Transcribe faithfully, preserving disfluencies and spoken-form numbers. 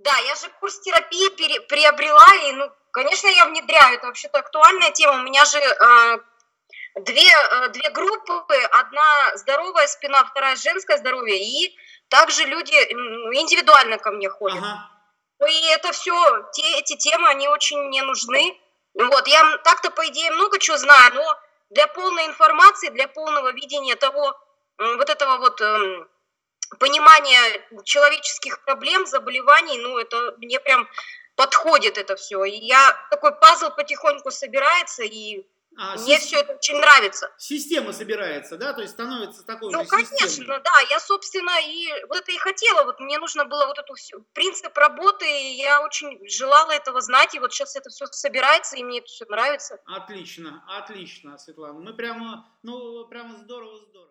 Да, я же курс терапии пере приобрела, и, ну, конечно, я внедряю. Это вообще-то актуальная тема. У меня же, э, две, э, две группы: одна здоровая спина, вторая женское здоровье, и также люди, м, индивидуально ко мне ходят. Ага. Ну и это всё, те эти темы, они очень мне нужны. Вот, я, м, так-то, по идее, много чё знаю, но для полной информации, для полного видения того, м, вот этого вот, эм, понимания человеческих проблем, заболеваний, ну, это мне прям подходит это всё. И я такой пазл потихоньку собирается, и А, мне сис всё это очень нравится. система собирается, да, то есть становится такой Ну, же системой? конечно, да. Я, собственно, и вот это и хотела. Вот мне нужно было вот эту всю принцип работы, и я очень желала этого знать. И вот щас это всё собирается, и мне это всё нравится. Отлично, отлично, Светлана. Мы прямо, ну, прямо здорово здорово.